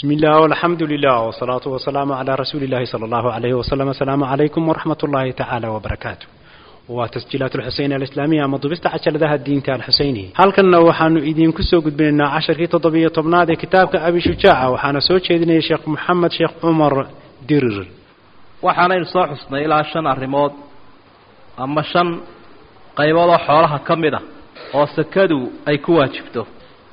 بسم الله والحمد لله والصلاة والسلام على رسول الله صلى الله عليه وسلم. السلام عليكم ورحمة الله تعالى وبركاته. وتسجيلات الحسين الإسلامية مضبست عشر ذا الدين تاع الحسيني. هل كنا وحن إيدين كسو قد بيننا 10 تضبية طبناد كتابك أبي شجاعة وحنا سوتش إذن شيخ محمد شيخ عمر دير. وحنا نصح حسنا إلى شن الرماد أما شن قيبض حوالها كمدة وسكدوا أي كواجبته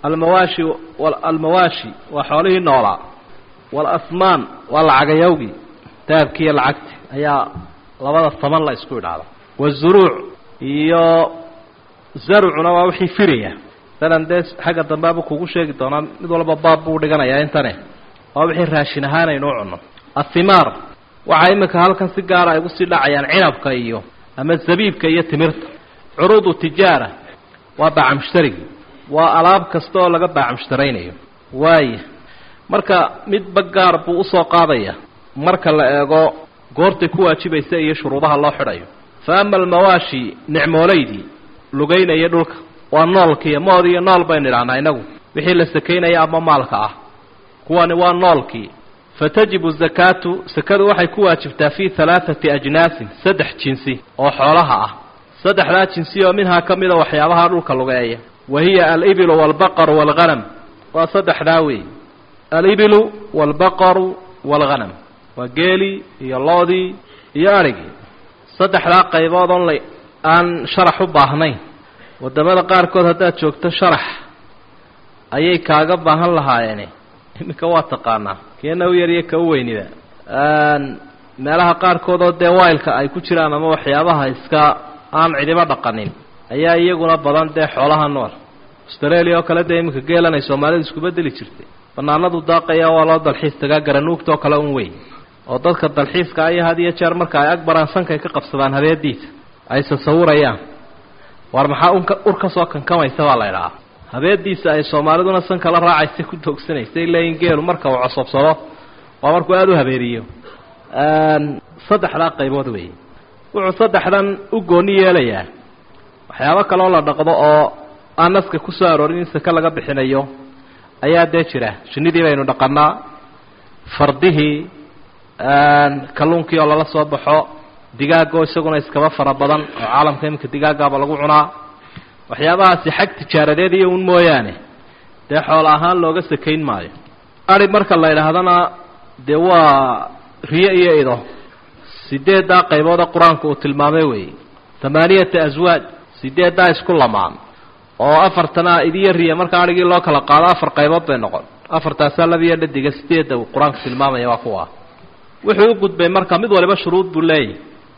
المواشي وحوله النولا والأثمان والعجيوبي تابكي العكت هي لبض الثمن لا يسكون هذا والزروع هي زرع وحي فرية لأن ديس حاجة دمبابك وشيء دونا مدول باب ودقنا يا إنتنه وحي راشنهانا ينوعنا الثمار وعيمك هالكن سجارة يقصي لا عيان عنب كيو أما الزبيب كي تمرت عروض التجارة وباع مشتري وألعاب كستول لقى باع مشترينه واي مركا مد بقار بو أصو قاضية مركا لأيقو قورتي كوا تشبه سيئي شروطها الله حريو فأما المواشي نعموليدي لقينا يدلك والنولك يماضي النول بين العنينو بحيل السكينة يا أما مالك كواني والنولك فتجب الزكاة سكاد وحي كوا تشبتا في 3 أجناس 6 جنسي وحولها 6 لا جنسي ومنها كميدة وحيابها دلك اللقائية وهي الإبل والبقر والغنم وصدح داوي الإبل والبقر والغنم وقالي هي اللوذي هي أرقي صدح لا قيباض لي أن شرحوا باهنين ودمال قاركود هدات شوكت شرح أي كاقب باهن لها يعني إنك واتقانا كينو يريك أويني ذا مالها قاركود ودوائلك أي كتيران موحيابها إسكا آن عدبا دقانين ayaa iyaguna badan de xoolaha nool Australia oo kala deemka geelanay Soomaalidu isku bedeli jirtay banaanadu daaqaya waa loo dalxiis taga garanuugto kala un weyn oo dadka dalxiiska ay hadiya jeer marka ay akbaran sanka ka qabsadaan habeediisa ay sawirayaan war maxaa urka soo kankamaysa waa la ilaa habeediisa ay Soomaaliduna sanka la raacaysa ku doogsanaysa ilaa geelu marka uu cusubsado waa markuu aad u habeeriyo saddexda qaybood weey wuxuu saddexdan u gooni yeelayaa waxyaabo kale oo la dhaqdo oo aan naska ku soo aroorin saka laga bixinayo ayaa jira shinidii baynu dhaqanaa fardihi kalluunkii oo la soo baxo digaaga isaguna iskaba fara badan oo caalamka imka digaaga lagu cunaa waxyaabahaasi xaq tijaaradeed iyo un mooyaane de xoolo ahaan looga sakeyn maayo ari marka la yiraahdana de waa riyo iyo ido 8 qaybood quraanka uu tilmaamay way 8 azwaaj 8 isku lamaan oo afartana idiya riya marka arigii loo kala qaado 4 qaybood bay noqon afartaas labiya dhadiga 8 uu quraanka tilmaamay waa kuwa wuxuu u gudbay marka mid waliba shuruud buu leeyahay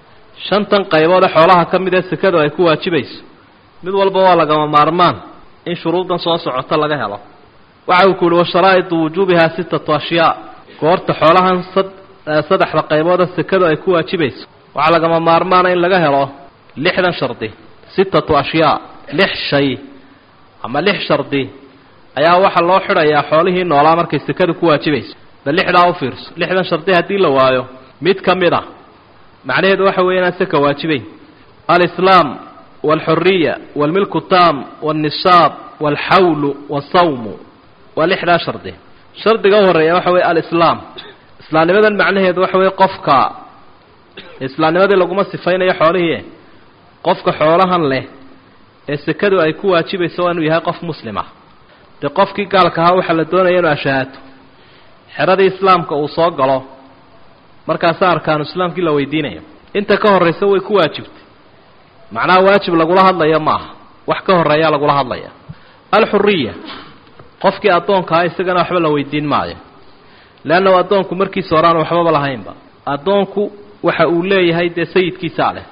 5 qaybood xoolaha kamid ah sakada ay ku waajibayso mid walba waa laga maarmaan in shuruudan soo socota laga helo waxa uu ku leeyahay sharaa'id wujubiha 6 ashyaa goorta xoolahan 3 qaybood sakada ay ku waajibayso waxa laga maarmaan in laga helo 6 shardi 6 أشياء 6 شيء أما 6 شرطي أيها واحد الله حرا يا حوله إنه على مركز سكر كواجبيس بل 6 أوفيرس 6 شرطي هدي لوايو 100 كاميرا معناه ده واحد وين سكر واجبين الإسلام والحرية والملك التام والنصاب والحول والصوم وال11 شرطي شرط جوهر يا واحد الإسلام إسلام لماذا معناه ده واحد قفك إسلام لماذا لو قمت صفين يا حوله qofka xoolahan leh ee sakadu ay ku waajibayso inuu yahay qof muslim ah de qofkii gaalka ah waxa la doonayaa inuu ashaato xirada islaamka uu soo galo markaas arkaan islaamkii la weydiinayo inta ka horeysa way ku waajibtay macnaa waajib lagu la hadlayo ma wax ka horeeya lagu la hadlaya al-hurriya qofkii adoonka ah isagana waxba la weydiin maayo laana adoonku markii sooraan waxba lahaynba adoonku waxa uu leeyahay de sayidkiisa leh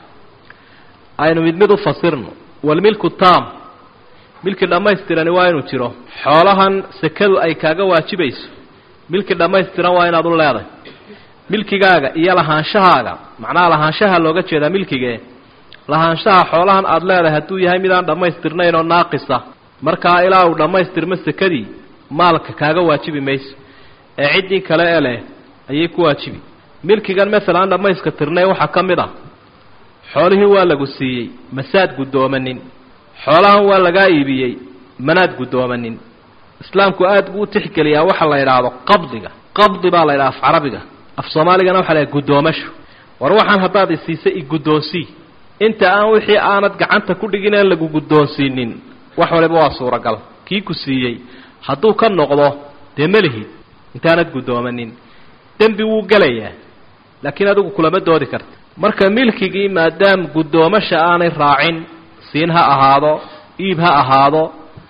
aynu mid u fasirno wal milku taam milki dhamaystiran waa inuu jiro xoolahan sakadu ay kaaga waajibayso milki dhamaystiran waa inaad u leedahay milkigaaga iyo lahaanshahaaga macnaa lahaanshaha looga jeedaa milkiga lahaanshaha xoolahan aad leedahay haduu yahay mid aan dhamaystirnayn oo naaqisa marka ilaa uu dhamaystirmo sakadii maalka kaaga waajibi mayso ee cidii kale leh ayay ku waajibi milkigan mesela dhamayska tirnay waxa kamid ah xoolahi waa lagu siiyay masaad gudoomanin xoolahan waa laga iibiyay manaad gudoomanin islaamku aad buu u tixgeliyaa waxa la yidhaahdo qabdiga qabdi baa la yidhaha af carabiga af soomaaligana waxa la yidhaha guddoomasho war waxaan haddaad isiisa i guddoonsii inta aan wixii aanad gacanta ku dhigin aan lagu guddoonsiinin wax waliba waa suuragal kii ku siiyey hadduu ka noqdo dee melihid intaanad guddoomanin dembi wuu gelayaa laakiin adigu kulama doodi karta marka milkigii maadaama guddoomasha aanay raacin siin ha ahaado iib ha ahaado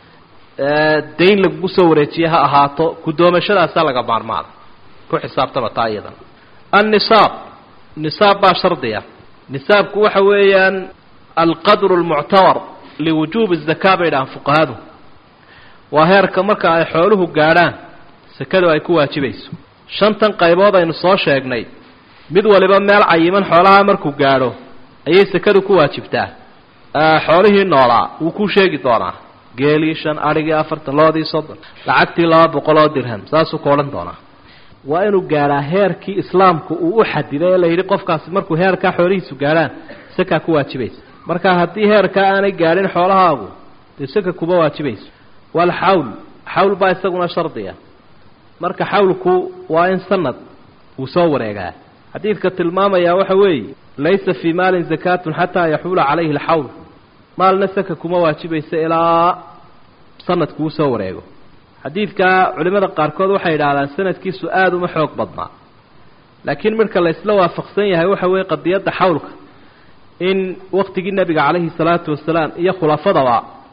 dayn lagugu soo wareejiye ha ahaato guddoomashadaasaa laga maarmaana ku xisaabtama taa iyadan annisaab nisaab baa shardiya nisaabku waxa weeyaan alqadru almuctawar liwujuubi الzakaa bay dhahaan fuqahadu waa heerka marka ay xooluhu gaadhaan sakadu ay ku waajibayso shantan qaybood aynu soo sheegnay mid waliba meel cayiman xoolaha markuu gaadho ayay sakadu ku waajibtaa xoolihii noolaa wuu ku sheegi doonaa geelii 5 arigii 4 loodii 30 lacagtii 200 oo dirham saasuu ku odhan doonaa waa inuu gaadhaa heerkii islaamku uu u xadiday ee la yidhi qofkaasi markuu heerkaa xoolihiisu gaadhaan sakaa ku waajibaysa marka haddii heerkaa aanay gaadhin xoolahaagu dee saka kuma waajibayso walxawl xawl baa isaguna shardiya marka xawlku waa in sanad uu soo wareegaa xadiidka tilmaamayaa waxa weeye laysa fii maalin zakaatun xataa yaxuula calayhi alxawl maalna saka kuma waajibaysa ilaa sanadku uu soo wareego xadiidka culimada qaarkood waxay yidhaahdaan sanadkiisu aada uma xoog badnaa laakiin marka la isla waafaqsan yahay waxa weeye qadiyadda xawlka in waqtigii nebiga calayhi salaatu wasalaam iyo khulafadaba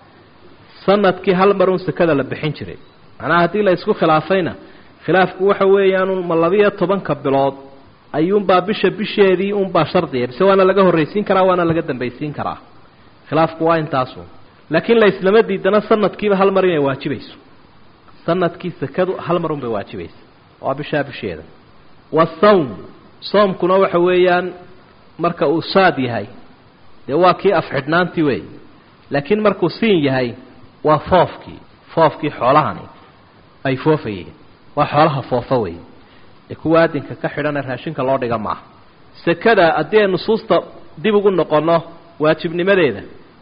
sanadkii hal mar un sakada la bixin jiray macnaha haddii la isku khilaafayna khilaafku waxa weeyaan ma 12 bilood ayuunbaa bisheedii unbaa shardiya bise waana laga horraysiin karaa waana laga dambaysiin karaa khilaafku waa intaasu laakiin la islama diidana sanadkiiba hal mar inay waajibayso sanadkii sakadu hal mar unbay waajibaysa waa bisheeda wasawm soomkuna waxa weeyaan marka uu saad yahay dee waa kii afxidhnaantii wey laakiin markuu siin yahay waa foofkii xoolahani ay foofayeen waa xoolaha foofa wey ee kuwa aadinka ka xidhana raashinka loo dhiga maaha sakada haddii ay nusuusta dib ugu noqonno waajibnimadeeda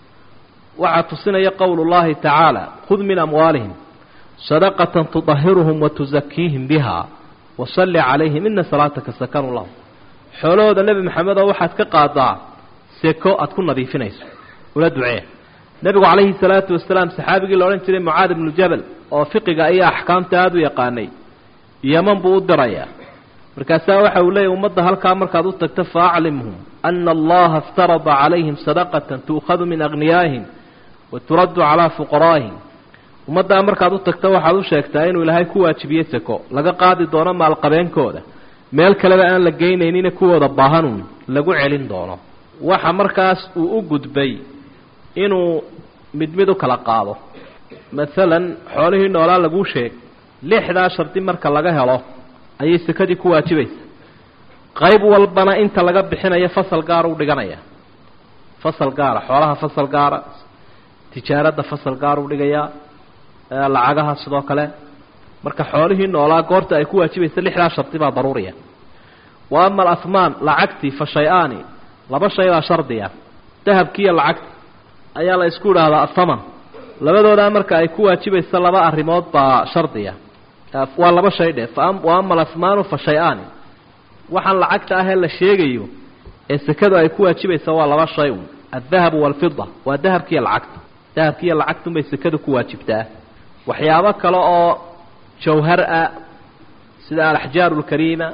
waxaa tusinaya qowlullahi tacaala khud min amwaalihim sadaqatan tudahiruhum watuzakiihim biha wasalli calayhim ina salaataka sakanu lahum xoolahooda nebi maxamed oo waxaad ka qaadaa seko aad ku nadiifinayso ula ducee nebigu calayhi salaatu wasalaam saxaabigii la odhan jiray mucaad ibnu jabal oo fiqiga iyo axkaamta aada u yaqaanay yaman buu u dirayaa markaasaa waxa uu leeyahy ummadda halkaa markaad u tagto faaclimhum ana allaha iftarada calayhim sadaqatan tu'khadu min aghniyaahim wa turaddu calaa fuqaraa'ihim ummaddaa markaad u tagto waxaad u sheegtaa inuu ilaahay ku waajibiyey seko laga qaadi doono maalqabeenkooda meel kaleba aan la geynaynina kuwooda baahanuun lagu celin doono waxa markaas uu u gudbay inuu mid u kala qaado maalan xoolihii noolaa laguu sheeg 6 shardi marka laga helo ayay sakadii ku waajibaysa qayb walbana inta laga bixinayo fasal gaar u dhiganaya fasal gaara xoolaha fasal gaara tijaarada fasal gaar u dhigaya lacagaha sidoo kale marka xoolihii noolaa goorta ay ku waajibaysa 6 shardi baa daruuriya wa ama al-athman lacagti fa shay'ani 2 shay baa shardiya dahabkiiyo lacagta ayaa la isku dhaahdaa athaman labadooda marka ay ku waajibaysa 2 arrimood baa shardiya waa 2 shay dheef wa ama al-athman fa shay'ani waxaan lacagta ah la sheegayo ee sakadu ay ku waajibaysa waa 2 shay الذهب والفضة وذهبكي العقد ذهبكي العقد bay sakadu ku waajibtaa waxyaabo kale oo jawhar ah sida al-ahjar al-karima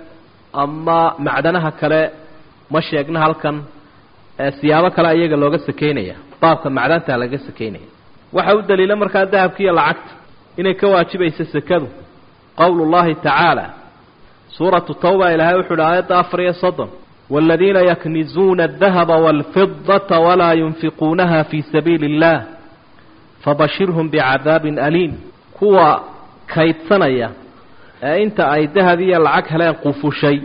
ama macdanaha kale ma sheegna halkan siyaabo kale ayaga looga sakeynaya baabka macdanta laga sakeynaya waxa uu daliila markaa dahabkiiyo lacagta inay ka waajibayso sakadu qowlullahi ta'ala suuratu tawba ilaahay wuxuu aayada 4 والذين يكنزون الذهب والفضة ولا ينفقونها في سبيل الله فبشرهم بعذاب أليم كوا كيدسنيا انت اي ذهبيه لعق هلا قفو شيء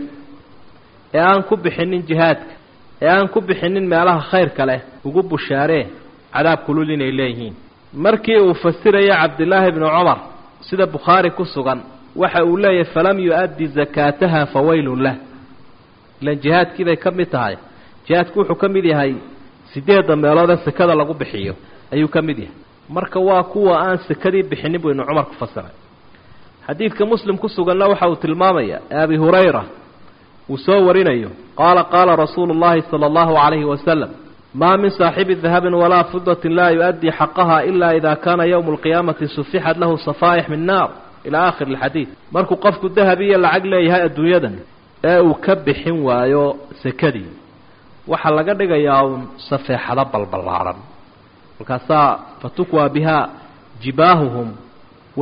ان كبخنين جهادك ان كبخنين meelaha khayrka leh ugu bushaaree cadaab kululin ay leeyihiin markii uu fasiraya Abdullah ibn Umar sida Bukhari ku sugan waxa uu leeyahay falam yuaddi zakataha fawailun lah la jihadkii bay kamid tahay jihadku wuxuu kamid yahay 8 meelood sakada lagu bixiyo ayuu kamid yahay marka waa kuwa aan sakadii bixinin buu inu cumar ku fasiray xadiidka muslim ku suganna waxa uu tilmaamaya abi hurayra uu soo warinayo qaala rasuulu llahi sala allahu calayhi wasalam maa min saaxibi dahabin walaa fidatin laa yu-addii xaqaha ila ida kaana yowmu alqiyaamati sufixat lahu safaa'ix min naar ilaa aakhiri alxadiid markuu qofku dahab iyo lacag leeyahay adduunyadan ee uu ka bixin waayo sakadii waxaa laga dhigayaa uun safeexado balballaaran markaasaa fatukwaa bihaa jibaahuhum wa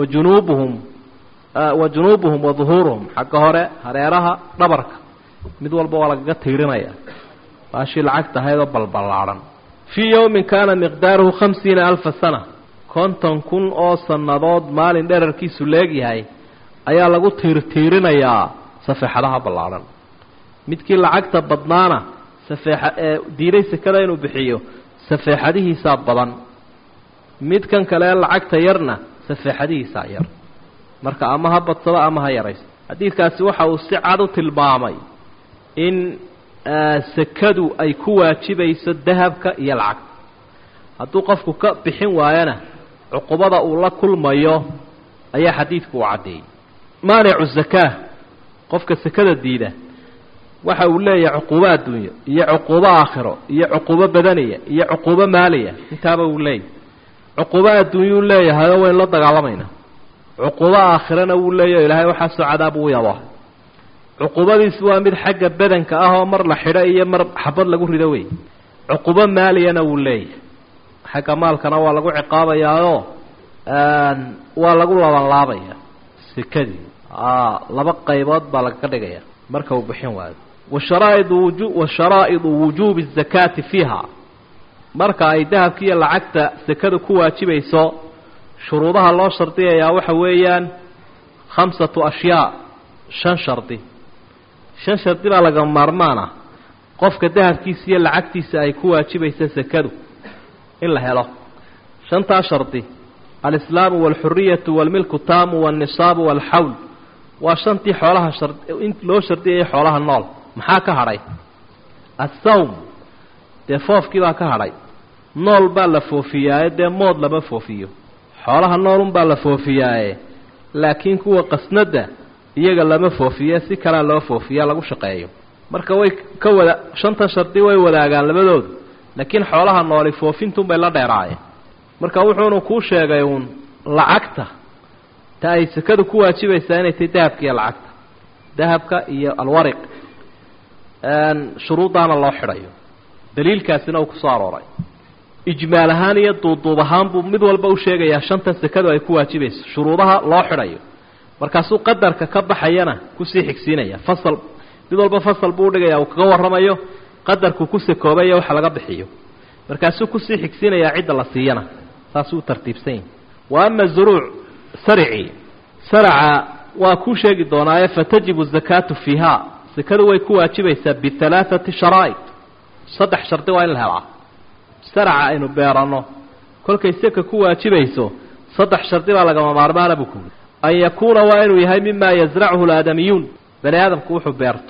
junuubuhum wa duhuuruhum xagga hore hareeraha dhabarka mid walba waa lagaga tiirinaya baashii lacagta ahaydoo balballaaran fii yowmin kaana miqdaaruhu 50,000 sana 50,000 oo sannadood maalin dherarkiisu leegyahay ayaa lagu tiirtiirinayaa safeexadaha ballaaran midkii lacagta badnaana diiday sakada inuu bixiyo safeexadihiisaa badan midkan kale lacagta yarna safeexadihiisaa yar marka ama ha badsado ama ha yarayso xadiidkaasi waxa uu si cad u tilmaamay in sakadu ay ku waajibayso dahabka iyo lacagta hadduu qofku ka bixin waayana cuqubada uu la kulmayo ayaa xadiidku u caddeeyey maanicu zakaa qofka sakada diida waxa uu leeyahay cuquubo adduunyo iyo cuquubo aakhiro iyo cuquubo badaniya iyo cuquubo maaliya intaaba uu leeyahay cuquubo adduunyuu leeyahay oo waynu la dagaalamayna cuquubo aakhirana wuu leeyahay ilaahay waxaasoo cadaab uu yabo cuquubadiisu waa mid xagga badanka ah oo mar la xidho iyo mar xabad lagu rido wey cuquubo maaliyana wuu leeyahay xagga maalkana waa lagu ciqaabayaao waa lagu labanlaabaya sekadii laba qaybood baa lagaga dhigaya marka uu bixin waayo washaraa'idu wujuubi الzakaati fiiha marka ay dahabka iyo lacagta sakada ku waajibayso shuruudaha loo shardiyayaa waxa weeyaan 5 ashyaa 5 shardi 5 shardi baa laga maarmaana qofka dahabkiisa iyo lacagtiisa ay ku waajibayso sakadu in la helo 5 shardi al-islaam wal-hurriyatu wal-milku taamu wan-nisaabu wal-hawl waa 5tii xoolaha in loo shardiyay xoolaha nool maxaa ka hadhay as-sawm dee foofkii baa ka hadhay nool baa la foofiyaaye dee mood lama foofiyo xoolaha noolun baa la foofiyaaye laakiin kuwa qasnada iyaga lama foofiye si kala loo foofiya lagu shaqeeyo marka way ka wada 5 shardi way wadaagaan labadoodu laakiin xoolaha nool foofintun bay la dheeraayeen marka wuxuuna ku sheegay uun lacagta ta ay sakadu ku waajibaysaa inay tahay dahabka iyo lacagta dahabka iyo alwariq shuruudana loo xidhayo daliilkaasina uu ku soo arooray ijmaal ahaan iyo duuduub ahaan buu mid walba u sheegayaa 5 sakadu ay ku waajibayso shuruudaha loo xidhayo markaasuu qadarka ka baxayana ku sii xigsiinaya fasal mid walba fasal buu dhigayaa uu kaga warramayo qadarku ku sakoobayo waxa laga bixiyo markaasuu ku sii xigsiinaya cidda la siiyana saasuu tartiibsan wa amma zuruuc sarca waa ku sheegi doonaaye fatajibu zakatu fiha sakadu way ku waajibaysaa bi3 sharaa'id 3 shardi waa in la helaa sarca aynu beerano kolkay saka ku waajibayso 3 shardi baa laga maarmaana buu ku an yakuuna waa inuu yahay mima yazracuhu al-aadamiyuun bani aadamku wuxuu beerto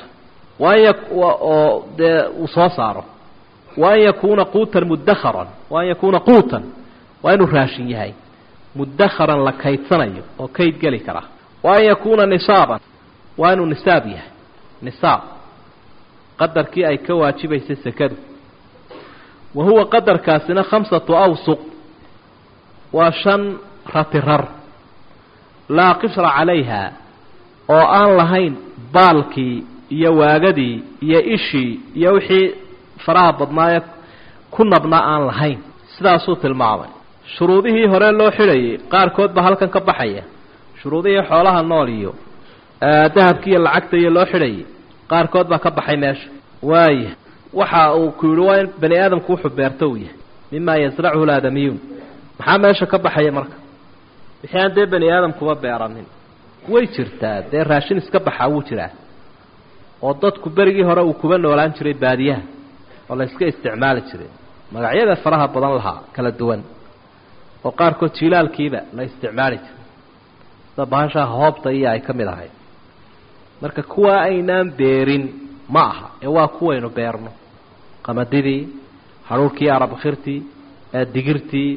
oo dee uu soo saaro wa an yakuuna quutan mudakharan wa an yakuuna quutan waa inuu raashin yahay mudakharan la kaydsanayo oo kayd geli kara wa an yakuuna nisaaban waa inuu nisaab yahay nisaab qadarkii ay ka waajibaysay sakadu wa huwa qadarkaasina 5 awsuq waa 5 ratirar laa qishra calayha oo aan lahayn baalkii iyo waagadii iyo ishii iyo wixii faraha badnaaya ku nabna aan lahayn sidaasuu tilmaamay shuruudihii hore loo xidhayay qaarkood baa halkan ka baxaya shuruudihii xoolaha nool iyo dahabkii iyo lacagta iyo loo xidhayay qaarkood baa ka baxay meesha waaya waxa uu ku yidhi waa in bani aadamku wuxuu beerto uu yahay mima yasracuhu al-aadamiyuun maxaa meesha ka baxaya marka wixii aan dee bani aadamkuba beeranin way jirtaa dee raashin iska baxaa wuu jiraa oo dadku berigii hore uu kuba noolaan jiray baadiyaha oo la iska isticmaali jiray magacyada faraha badan lahaa kala duwan oo qaarkood jilaalkiiba la isticmaali jiray sida bahasha hoobta iyo ay ka mid ahay marka kuwa aynaan beerin ma aha ee waa kuwaynu beerno qamadidii haruurkii arabakhirtii digirtii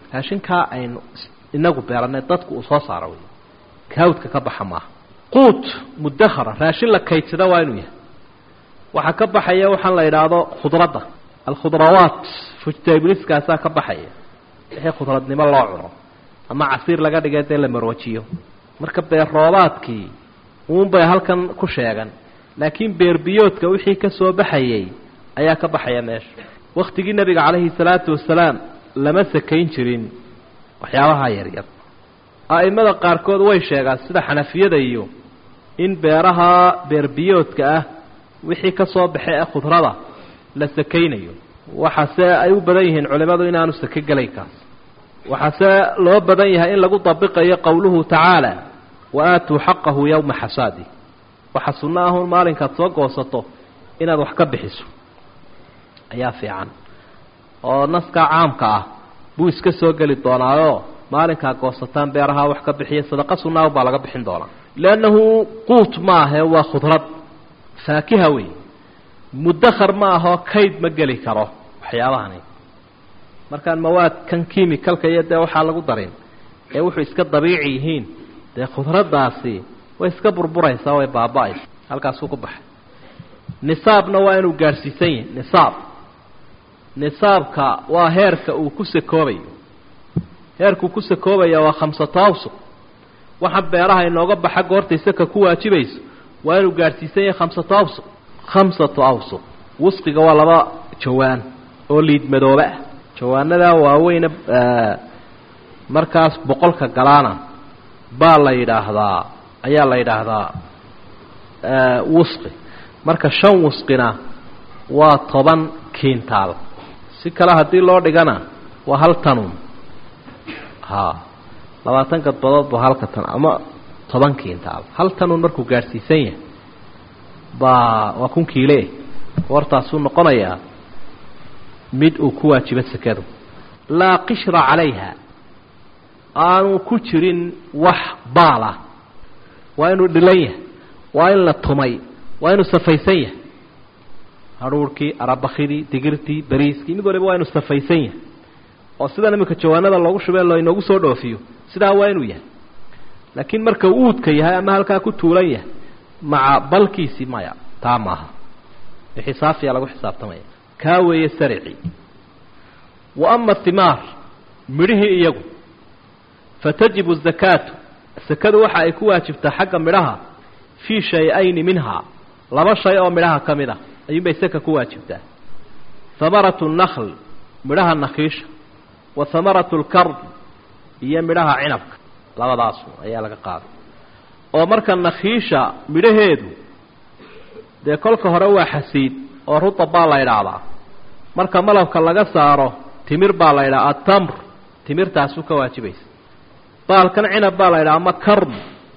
raashinkaa aynu inagu beeranay dadku uu soo saaro wey kaawdka ka baxa maaha quut mudakhara raashin la kaydsada waa inuu yahay waxaa ka baxaya waxaan la yidhaahdo khudradda alkhudrawaat fujtaybliskaasaa ka baxaya wixii khudradnimo loo cuno ama casiir laga dhigay dee la marwajiyo marka beer roobaadkii uunbay halkan ku sheegan laakiin beerbiyoodka wixii ka soo baxayay ayaa ka baxaya meesha waktigii nebiga calayhi salaatu wasalaam lama sakayn jirin waxyaabaha yaryar a'imada qaarkood way sheegaan sida xanafiyada iyo in beeraha beerbiyoodka ah wixii ka soo baxay ee khudrada la sakaynayo waxaase ay u badan yihiin culimmadu inaanu sako gelayn kaas waxaase loo badan yahay in lagu dabiqayo qowluhu tacaala wa aatuu xaqahu yowma xasaadi waxa sunno ahun maalinkaad soo goosato inaad wax ka bixiso ayaa fiican oo naskaa caamka ah buu iska soo geli doonaayo maalinkaa goosataan beeraha wax ka bixiya sadaqa sunnaa baa laga bixin doonaa liannahu quut maahe waa khudrad faakiha wey mudakhar ma ahoo kayd ma geli karo waxyaabahani markaan mawaadkan kiimikalka iyo dee waxaa lagu darin ee wuxuu iska dabiici yihiin dee khudraddaasi way iska burburaysaa way baaba-aysa halkaasuu ku baxay nisaabna waa inuu gaadhsiisan yahay nisaabka waa heerka uu ku sakoobayo heerkuu ku sakoobaya waa 5 awsuq waxa beeraha inooga baxa goortay saka ku waajibayso waa inuu gaadhsiisan yahay 5 awsuq 5 awsuq wasqiga waa 2 jawaan oo liid madooba jawaanada waaweyn markaas 100ka galaana baa la yiraahdaa ayaa la yiraahdaa wasqi marka 5 wasqina waa 10 kiintaal si kala hadii loo dhigana waa 1 tanun 20 gadbadood baa 1 tan ama 10 kiintaal 1 tanun markuu gaarsiisan yahay waa 1 kiile wartaas uu noqonayaa mid uu ku waajiba sakadu la qishra calayha aanu ku jirin wax baala waa inuu dhilaya waa in la tumay waa inuu safaysan yahay haruurkii arabakhidii digirtii bariiskii mid waliba waa inuu safaysan yahay oo sida nimka jawaanada loogu shubay loo inoogu soo dhoofiyo sidaa waa inuu yahay laakiin marka uudka yahay ama halkaa ku tuulan yahay maca balkiisi maya taamaha xisaafiya lagu xisaabtamaya kaaweeye sarici wa amma thimar midhihi iyagu fatajibu zakatu sakadu waxa ay ku waajibtaa xagga midhaha fi shay'ayn minha 2 shay oo midhaha kamida ayuu bay saka ku waajibtaa thamaratu an-nakhl midhaha nakhiisha wa thamaratu al-kard iyo midhaha cinabka labadaas ayaa laga qaaday oo marka nakhiisha midhaheedu de kolka hore waa xasiid oo rutab baa la yiraahdaa marka malabka laga saaro timir baa la yiraahdaa tamr timirtaas uu ka waajibaysa baalkan cinab baa la yiraahdaa ama karm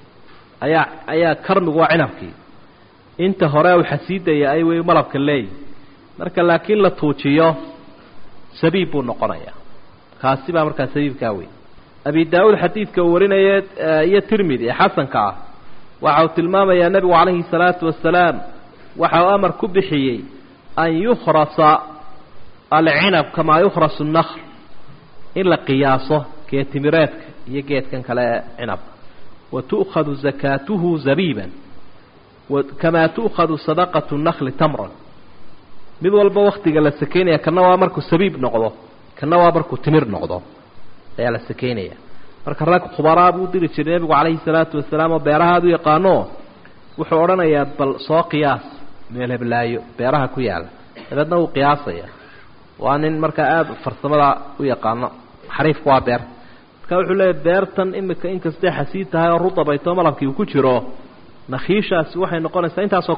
ayaa karmigu waa cinabkii inta hore uu xasiidaya ay way malabka leey marka laakiin la tuujiyo sabiib buu noqonayaa kaasi baa markaa sabiibka weey abi daawud xadiidka warinaya iyo tirmidhi xasanka waxa uu tilmaamayaa nabiga calayhi salaatu wasalaam waxa uu amar ku bixiyay an yukhrasa al-cinab kama yukhrasu an-nakhl in la qiyaaso geetimireedka iyo geedkan kale cinab wa tu'khadhu zakatuhu zabiban wa kama tu'khadhu sadaqatu an-nakhl tamran mid walba waqtiga la sakeynaya kana waa markuu sabiib noqdo kana waa markuu timir noqdo ayaa la sakeynaya marka rag khubaraa buu diri jiray nabiga calayhi salaatu wasalaam oo beerahaadu yaqaano wuxuu oranayaa bal soo qiyaas meel heblaayo beeraha ku yaala dadna uu qiyaasaya waa nin marka aad farsamada u yaqaano xariifku waa beer marka wuxuu leeyahay beertan imika inkastay xasiid tahay oo rudabayto malabkii uu ku jiro nakhiishaasi waxay noqonaysaa intaasoo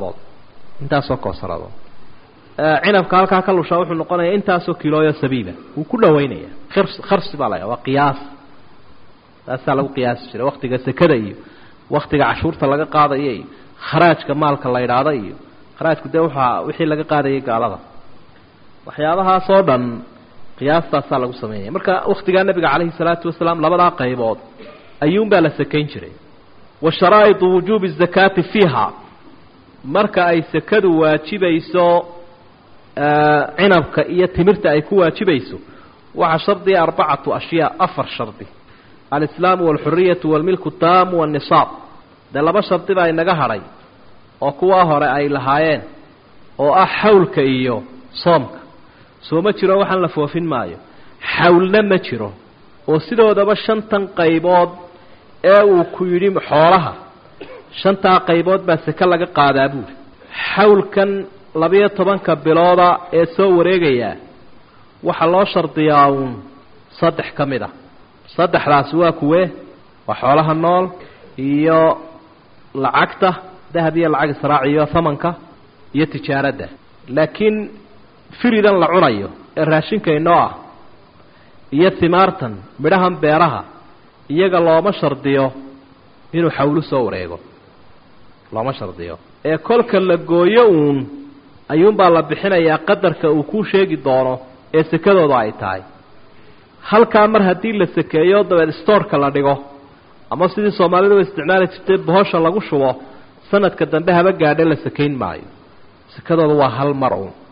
koosaradood cinabka halkaa ka lushaa wuxuu noqonayaa intaasoo kilooyo sabiiba wuu ku dhawaynaya kharsi baa laga waa qiyaas taasaa lagu qiyaasi jiray waqtiga sakada iyo waqtiga cashuurta laga qaadayo iyo kharaajka maalka la yidhaahdo iyo kharaajku dee wixii laga qaadayay gaalada waxyaabahaas oo dhan qiyaastaasaa lagu sameynaya marka waqtigaa nabiga calayhi salaatu wasalaam 2 qaybood ayuunbaa la sakayn jiray wa sharaa'idu wujuubi zakaati fiiha marka ay sakadu waajibayso cinabka iyo timirta ay ku waajibayso وشرطي 4 أشياء 4 شرطي الإسلام والحرية والملك التام والنصاب ده لبا شرطي بقى إنك هري وكوا هري أي لهايين وأحولك إيو صومك سو ما جرو waxaan la foofin maayo xawlna ma jiro oo sidoodaba 5 qaybood ee uu ku yiri xoolaha 5 qaybood baa saka laga qaadaa buu xawlkan 12 bilooda ee soo wareegaya waxa loo shardiyaa 3 kamida 3daas waa kuwe waa xoolaha nool iyo lacagta dahab iyo lacag saraaciyo thamanka iyo tijaarada laakiin firidan la cunayo ee raashinka inoo ah iyo timaartan midhahan beeraha iyaga looma shardiyo inuu xawlu soo wareego looma shardiyo ee kolka la gooyo ayuun baa la bixinayaa qadarka uu ku sheegi doono ee sakadooda ay tahay halka mar hadii la sakeeyo dabad stoorka la dhigo ama sidii Soomaalidu isticmaali jirtay bohosha lagu shubo sanadka dambe haba gaadhay la sakeyn maayo sakadooda waa hal mar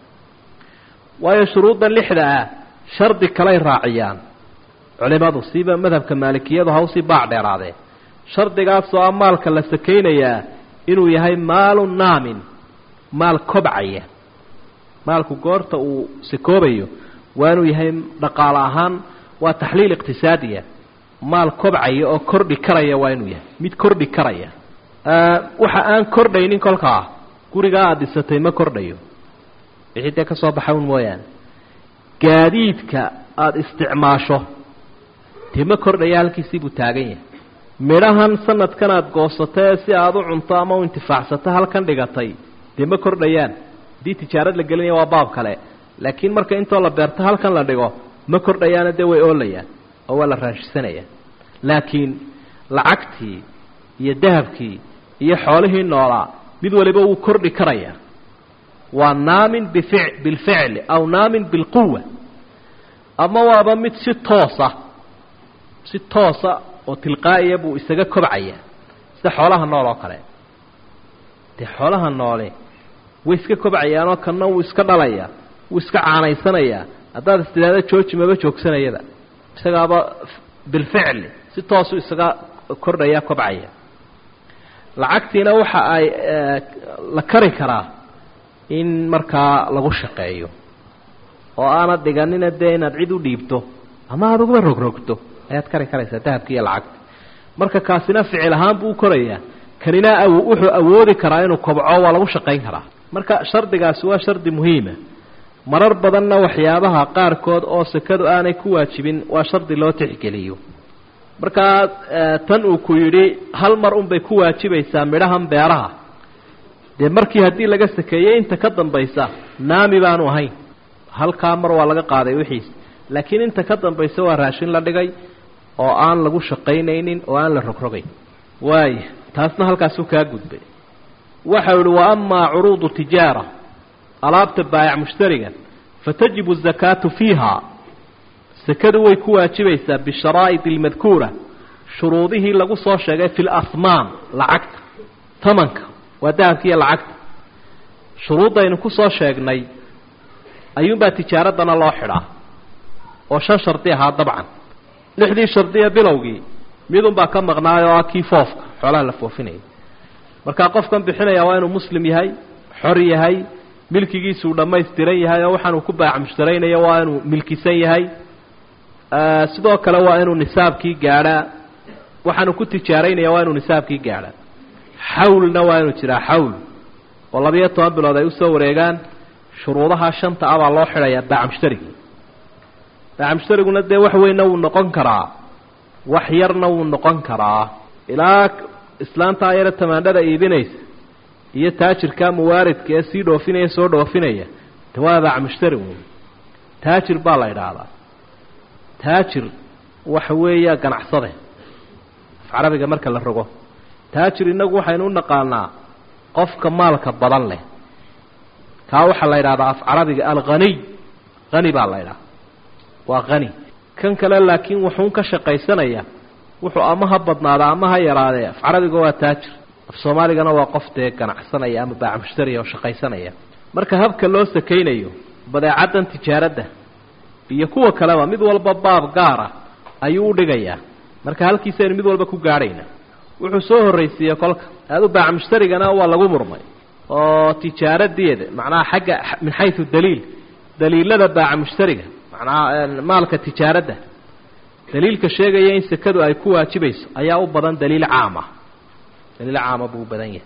waayo shuruuda 6 shardi kale raaciyaan culimadu siiba madhabka maalikiyadu hawsi baac dheeraade shardigaas oo maalka la sakeynaya inuu yahay maalu naamin maal kobcaya maalku goorta uu sakoobayo waanu yahay dhaqaale ahaan waa taxliil iqtisaadiya maal kobcaya oo kordhi karaya waa inuu yahay mid kordhi karaya waxa aan kordhaynin kolka guriga aad dhisatay ma kordhayo wixii ka soo baxay mooyaan gaadiidka aad isticmaasho tima kordhaya halkiisii buu taagan yahay midhahan sanadkan aad goosatay si aad u cunto ama u intifaacsato halkan dhigatay tima kordhayaan dii tijaarad la gelinaya waa baab kale laakiin marka intoo la beerto halkan la dhigo ma kordhayaan de way oolayaan oo wala raashisanaya laakiin lacagtii iyo dahabkii iyo xoolihii noolaa mid waliba uu kordhi karaya ونامن بالفعل أو نامن بالقوة أما وابا مد ستوصة وتلقائية بو إستغا كبعية حولها النور وقرأ حولها النور وإستغا كبعية وكنا وإستغا دليا وإستغا عاني سنية أداد استدادة جوش ما بجوك سنية دا إستغا بالفعل ستوصة إستغا كردية كبعية لعكتنا وحا لكري كراه in markaa lagu shaqeeyo oo aana dhiganina inaad cid u dhiibto ama aad uga rogrogto ayaad kari karaysaa dahabkiiyo lacagta marka kaasina ficil ahaan buu korayaa kanina wuxuu awoodi karaa inuu kobco waa lagu shaqeyn karaa marka shardigaasi waa shardi muhiima marar badanna waxyaabaha qaarkood oo sakadu aanay ku waajibin waa shardi loo tixgeliyo marka tan uu ku yiri hal mar bay ku waajibaysaa midhahan beeraha de markii hadii laga sakeeyay inta ka dambaysa naami baanu ahayn halka mar waa laga qaaday wixiis laakiin inta ka dambaysa waa raashin la dhigay oo aan lagu shaqeynaynin oo aan la rogrogay waay taasna halkaas uu ka gudbay waxa uu wa amma uruudu tijaara alaabta baayac mushtariga fatajibu az-zakatu fiha sakadu way ku waajibaysaa bi sharaa'id al-madhkura shuruudihi lagu soo sheegay fil asmaan lacagta tamanka wadaafkiya lacagta shuruudaynu ku soo sheegnay ayuunbaa tijaaradana loo xidhaa oo 5 shardi ahaa dabcan 6 shardiya bilowgii midun baa ka maqnaay oo kii foofka xoolaha la foofinay marka qofkan bixinaya waa inuu muslim yahay xor yahay milkigiisu dhammaystiran yahay oo waxaan uu ku baac mushtaraynaya waa inuu milkisan yahay sidoo kale waa inuu nisaabkii gaadha waxaan uu ku tijaaraynaya waa inuu nisaabkii gaadha حولنا وين جرا حول والله بيتوان بلاد ay soo wareegan shuruudaha 5 aba loo xiraya baac mushtariguna de wax weyn uu noqon karaa wax yarna uu noqon karaa ilaa islaanta ayada tamaandada iibinaysa iyo taajirka muwaaridka ee sii dhoofinaya soo dhoofinaya tawaaba mushtarigu taajir baa la yiraahdaa taajir wax weeya ganacsade Carabiga marka la rogo taajir inagu waxaynu naqaanaa qofka maalka badan leh ka waxa la yiraahdaa af Carabiga al-ghani ghani baa la yiraahdaa waa ghani kan kale laakiin wuxuu ka shaqaysanaya wuxuu ama ha badnaada ama ha yaraade af Carabiga waa taajir af Soomaaligana waa qof deeg ganacsanaya ama baac mushtari oo shaqaysanaya marka habka loo sakeynayo badeecadan tijaarada iyo kuwa kaleba mid walba baab gaara ayuu u dhigayaa marka halkiisaynu mid walba ku gaadhayna wuxuu soo horraysiiyey kolka aada u baaca mushtarigana waa lagu murmay oo tijaaradeeda macnaha xagga min xaysu daliilada baaca mushtariga macnaha maalka tijaaradda daliilka sheegaya in sakadu ay ku waajibayso ayaa u badan daliil caama buu badan yahay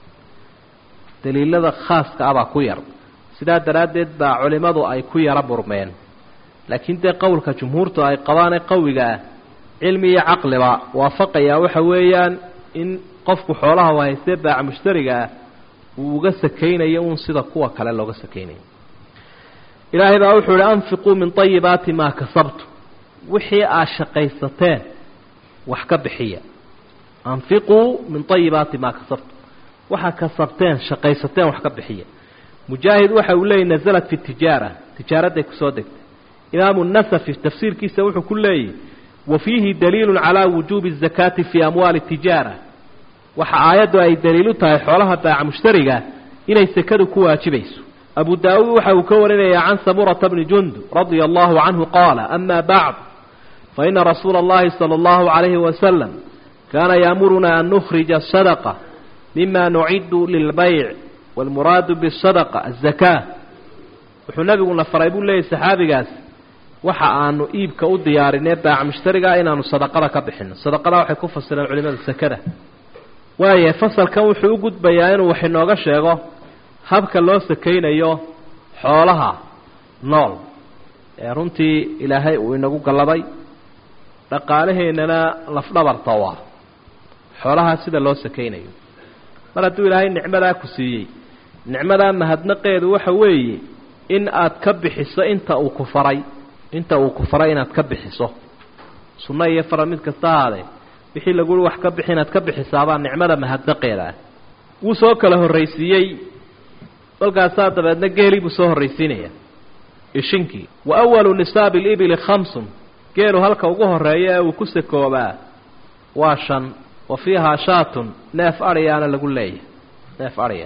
daliilada khaaska ah baa ku yar sidaa daraaddeed baa culimmadu ay ku yara murmeen laakiin dee qowlka jumhuurtu ay qabaan ee qawiga ah cilmi iyo caqliba waafaqayaa waxa weeyaan in qofku xoolaha haystee baaca mushtariga ah uu uga sakaynayo uun sida kuwa kale looga sakaynayo ilaahay baa wuxuu ihi anfiquu min طayibaati maa kasabtu wixii aad shaqaysateen wax ka bixiya anfiquu min طayibaati maa kasabtu waxaa kasabteen shaqaysateen wax ka bixiya mujaahid waxa uu leeyahy naزlat fi tijaaraday kusoo degtay imaamu nasafi tafsiirkiisa wuxuu ku leeyahy wafiihi daliilu calaa wujuubi الzakaati fi amwaali tijaara waxa aayaddu ay daliilu tahay xoolaha baaca mushtariga inay sakadu ku waajibayso abu daawuud waxa uu ka warinayaa can samurata bni jundub radia allahu canhu qaala ama bacd faina rasuula اllahi salى اllahu عalayhi wasalam kaana yaamuruna an nukhrija الsadaqa mima nucidu lilbayc wاlmuraadu bالsadaqa الzakaa wuxuu nabiguna faray buu leeyahy saxaabigaas waxa aanu iibka u diyaarinay baaca mushtariga inaanu sadaqada ka bixino sadaqada waxay ku fasireen culimada sakada waaye fasalkan wuxuu u gudbayaa inuu wax inooga sheego habka loo sakaynayo xoolaha nool ee runtii ilaahay uu inagu galladay dhaqaalaheennana lafdhabarta waa xoolaha sida loo sakaynayo mar hadduu ilaahay nicmadaa ku siiyey nicmadaa mahadnaqeedu waxa weeye in aad ka bixiso inta uu ku faray inaad ka bixiso sunno iyo fara mid kasta ahaadee wixii lagu wax ka bixi inaad ka bixisaabaa nicmada mahadnaqeeda ah wuu soo kala horraysiiyey kolkaasaa dabeedna geelii buu soo horraysiinaya ishinkii wa awalu nisaabi alibili 5 geelu halka ugu horreeya ee uu ku sakoobaa waa 5 wa fiihaa shaatun neef adhiyaana lagu leeyahay neef adhiya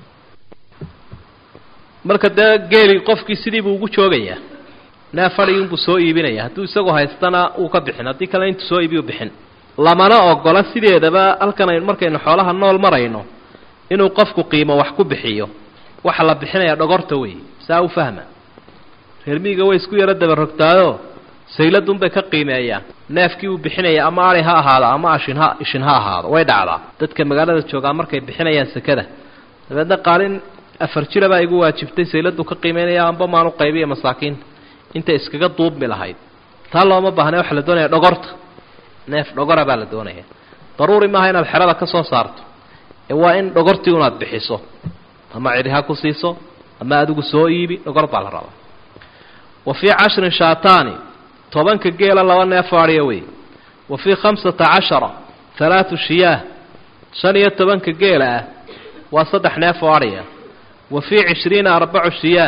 marka dee geelii qofkii sidii buu ugu joogayaa neef adhiyunbuu soo iibinaya hadduu isagoo haystana uu ka bixin haddii kale intuu soo iibiyu bixin lamana ogola sideedaba halkan markaynu xoolaha nool marayno inuu qofku qiimo wax ku bixiyo waxa la bixinayaa dhogorta wey saa u fahma reer miyiga way isku yaro daba rogtaayoo sayladunbay ka qiimeeyaan neefkii uu bixinaya ama ari ha ahaado ama ishin ha ahaado way dhacdaa dadka magaalada joogaa markay bixinayaan sakada dabeedna qaalin 4 jira baa igu waajibtay sayladu ka qiimeynaya amba maanu qaybiya masaakiinta inta iskaga duubmi lahayd taa looma baahna waxa la doonaya dhogorta neef dhogora baa la doonaya daruuri maaha inaad xerada ka soo saarto ee waa in dhogortii unaad bixiso ama ciriha ku siiso ama adigu soo iibi dhogor baa la rabaa wa fii 10 shaataani 10 geela 2 neef adhiya wey wa fii 15 3 shiyaah 15 geela ah waa 3 neef adhiya wa fii 20 4 shiyaah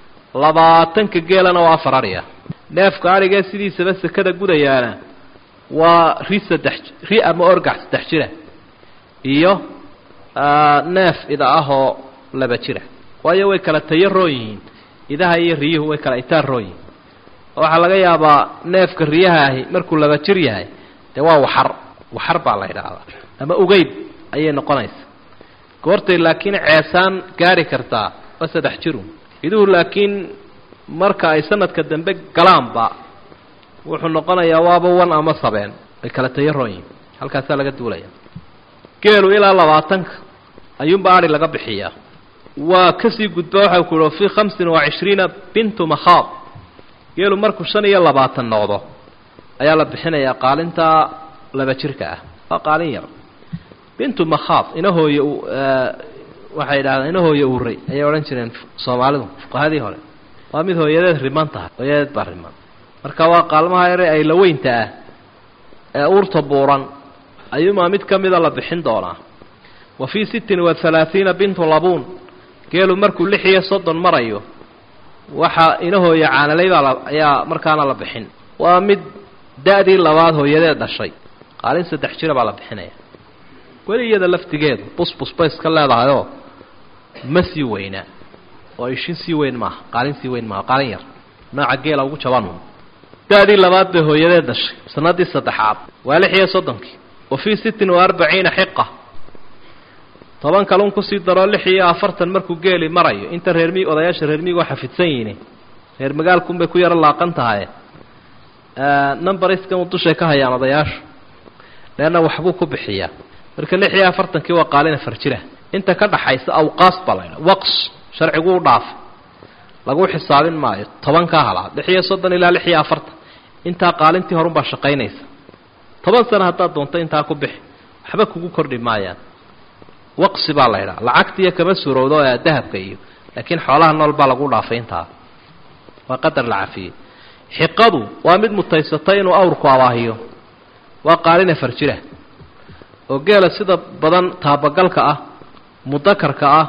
20 geelana waa 4 adhiya neefka adhiga sidiisaba sakada gudayaana waa ri ama orgax 3 jira iyo neef ida ahoo 2 jira waayo way kala tayaroo yihiin idaha iyo riyuhu way kala itaaroo yihiin waxaa laga yaabaa neefka riyaha ahi markuu 2 jir yahay dee waa waxar baa la yidhaahdaa ama ugeyb ayay noqonaysaa goortay laakiin ceesaan gaari kartaa waa 3 jiru iduhu laakiin marka ay sanadka dambe galaanba wuxuu noqonayaa waaba 1 ama 7 ay kala tayaroo yihiin halkaasaa laga duulaya geelu ilaa 20 ayuunba ari laga bixiyaa waa kasii gudba waxa ku yidhi fi 25 bintu makhaab geelu markuu 25 noqdo ayaa la bixinayaa qaalinta 2 jirka ah waa qaalin yar bintu makhaab inahooyo waxay yidhaahdaan inahooyo uray ayay odhan jireen soomaalidu fuqahadii hore waa mid hooyadeed riman tahay hooyadeed baa riman marka waa qaalmaha yare ay la weynta ah ee uurta buuran ayuuma mid ka mida la bixin doonaa wa fii 36 bintu labuun geelu markuu 36 marayo waxa inahooyo caanalay baa ayaa markaana la bixin waa mid daadii labaad hooyadeed dhashay qaalin 3 jira baa la bixinaya weli iyada laftigeedu busbus bay iska leedahayoo ma sii weynaa oo ishin sii weyn maaha qaalin sii weyn maaha qaalin yar nooca geela ugu jaban daadii labaad bay hooyadeed dhashay sanadii saddexaad waa 36 وفي 46 حقة طبعا كلون كسي درو 46 markuu geeli marayo inta reermi odayaasha reermiga waxa fidsan yihiin reer magaalku bay ku yar laaqan tahay number iska mudushay ka hayaan odayaasha leena waxbu ku bixiya marka 46 waa qaalina farjira inta ka dhaxaysa awqaas balayna waqs sharcigu dhaaf lagu xisaabin maayo 10 ka hala 36 ilaa 46 inta qaalintii horun ba shaqeynaysa 10 sano hadda doonto inta ku bixi waxba kugu kordhi maayaan waqsi baa la lacagtiya kama suurowdo ee dahabka iyo laakiin xoolaha nool baa lagu dhaafay inta waa qadar la cafiye xiqadu waa mid mutaysatay inuu awrku awaahiyo waa qaalina farjira oo geela sida badan taabagalka ah mudakarka ah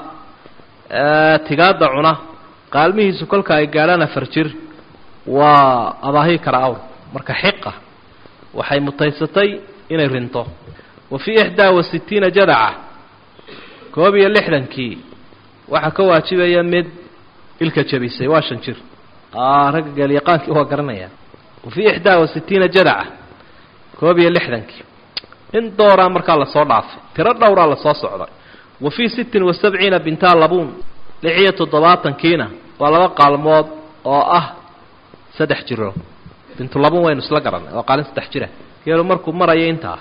tigaada cuna qaalmihiisu kolka ay gaarana farjir waa abaahi kara awr marka xiqa waxay mutaysatay inay rinto وفي 61 جدعة كوبي اللحدنكي waxa ka waajibaya mid ilka jabisay waa shan jir rag gal yaqaanki oo garanaya وفي 61 جدعة كوبي اللحدنكي in doora marka la soo dhaafay tiro dhowra la soo socday وفي 76 بنت لبون لعيه 70 kiina waa laba qaalmood oo ah 3 jiro بنت لبون way isla garan oo qaalin 3 jira yeelo markuu marayo inta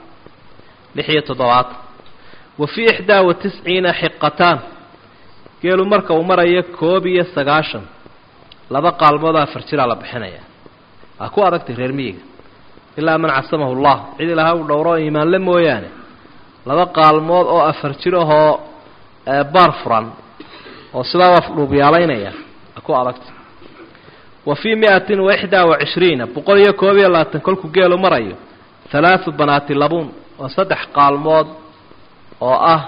67 وفي 91 حقتان قالوا marka uu marayo 9 laba qaalmooda farjira la bixinaya aku aragtay reer miyiga ilaa man asamahu Allah cid ilaha uu dhowro iimaan la mooyaane laba qaalmood oo farjiraho baar furan oo sidaa wax dhuubiyaalaynaya aku aragtay وفي 121 بقوليه 22 kolku geelo marayo 3 banaat labun وصدح قالمود oo ah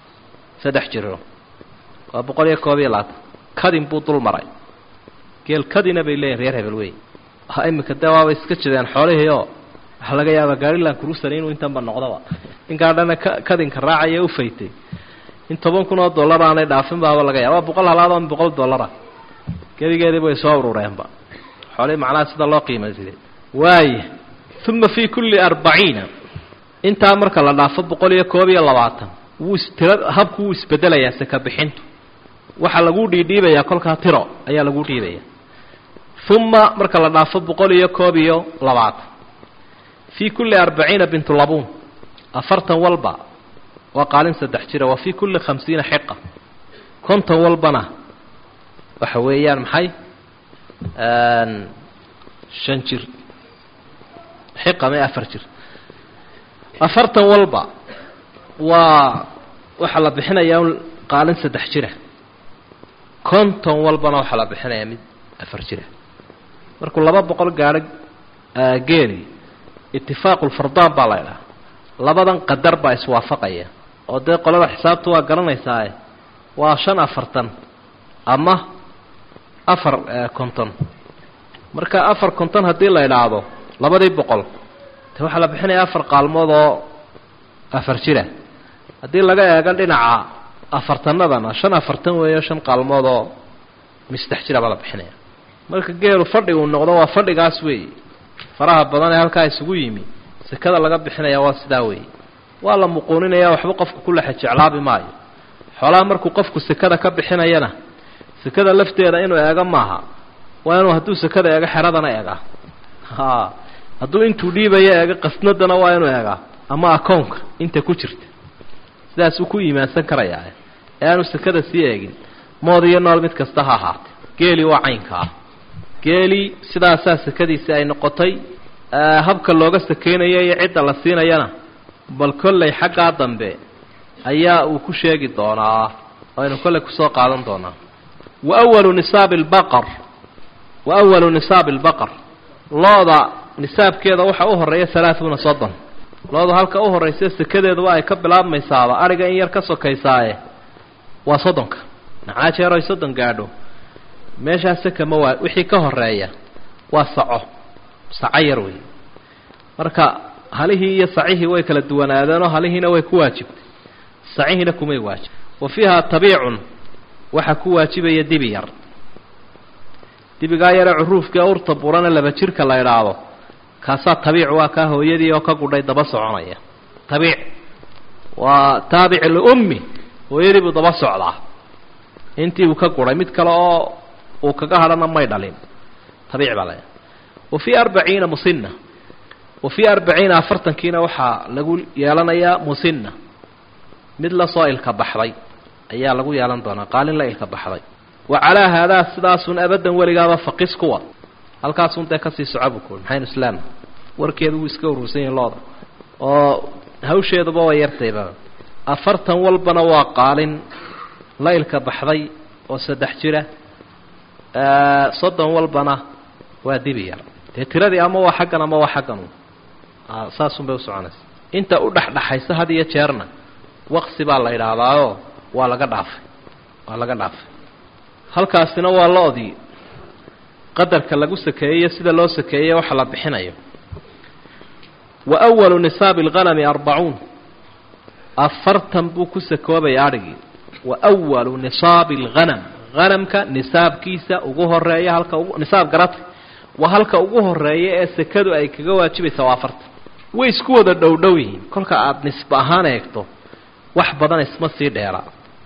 3 jiro waa 100 kadin buu dul maray geel kadina bay leeyahay reer hebel way imika dawaaba iska jireen xoolaheeyo waxa laga yaabaa gaari la kurusan inuu intan ba noqdaba in gaadhana kadinka raacay u faytay in $10,000 aanay dhaafin baa laga yaabaa $100 geerigeedii way soo urureenba xoolaha macnaa sida loo qiimeeyay waay thumma fi kulli 40 inta marka la dhaafo 122 wuu habku isbedelayaa saka bixintu waxa lagu dhiidhiibaya kolka tiro ayaa lagu dhiibaya thumma marka la dhaafo 122 fi kulli 40 bint labun afartan walba wa qaalin 3 jira wa fi kulli 50 hiqa konta walbana waxa weeyaan maxay shan jir hiqa ma afar jir afartan walba waxa la bixinayaa qaalin 3 jira konton walbana waxa la bixinayaa mid 4 jira markuu 200 gaar geeli ittifaaq al-fardaan baa la labadan qadar baa iswaafaqaya oo de qolada xisaabtu waa garanaysaa waa 5 ama 4 konton marka 4 konton hadii la ilaado 200 waxa la bixinayaa 4 qaalmood oo 4 jira hadii laga eego dhinaca afartanadana 5 weeyo 5 qaalmood oo 3 jira baa la bixinayaa marka geelu fadhi uu noqdo waa fadhigaas weey faraha badan ee halka isugu yimi sakada laga bixinayaa waa sidaa weey waa la muqooninayaa waxba qofku kula xajeclaabi maayo xoolaha markuu qofku sakada ka bixinayana sakada lafteeda inuu eega maaha waa inuu haduu sakada eega xeradana eega hadduu intuu dhiibaya eega qasnadana waa inuu eega ama akoonka inta ku jirta sidaas uu ku iimaansan karayaa ee aanu sakada sii eegin moodiyo nool mid kasta ha ahaatay geeli waa caynka geeli sidaas sakadiisa ay noqotay habka looga sakeenayo iyo cidda la siinayana bal kollay xagga dambe ayaa uu ku sheegi doonaa oo inuu kollay ku soo qaadan doonaa wa awwalu nisaab al-baqar looda nisaabkeeda waxa u horeeya 30 looda halka u horeysa sakadeedu waa ay ka bilaabmaysaaba ariga in yar ka sokaysaaye waa 30 nacaajeero 30 gaadho meeshaas kama waa wixii ka horeeya waa sacayar weey marka halihii iyo sacihi way kala duwanaadeen oo halihiina way ku waajibtay sacihina kuma waajib wafiha tabiicun waxa ku waajibaya dibiyar dibigaa yare curuufka urta burana laba jirka la idhaahdo kaasaa tabiic waa kaa hooyadii oo ka gudhay daba soconaya tabiic waa taabic liummi hooyadii buu daba socdaa intii uu ka gudhay mid kale oo uu kaga hadhana may dhalin tabiic baa laya wafii 40 musinna wafii 40 afartankiina waxaa lagu yeelanayaa musinna mid la soo ilka baxday ayaa lagu yeelan doonaa qaalin la ilka baxday وعلى هذا سداس أبدا ولقى فقس قوة هل كاسون تكسي صعبكم حين إسلام وركيدو يسكوروا سين الله هاو شيء ضبوا يرتيبا أفرتا والبنا وقال لا يلك بحضي وسدحجرة صدا والبنا ودبيا ترى أما وحقنا ما وحقنا ساسون بوسعنس أنت أودح حيث هذه يشارنا وقصي بالله إلى الله ولا قداف ولا قداف halkaasina waa loodii qadarka lagu sakeeyay sida loo sakeeyay waxa la bixinayo wa awwalu nisaab al-ghanam 40 afartan buu ku sakoobay arigi wa awwalu nisaab al-ghanam ghanamka nisaabkiisa ugu horeeya halka nisaab garat wa halka ugu horeeya ee sakadu ay kaga waajibaysaa waa afartan way isku wada dhowdhow yihiin kolka aad nisba ahaan eegto wax badan isma sii dheera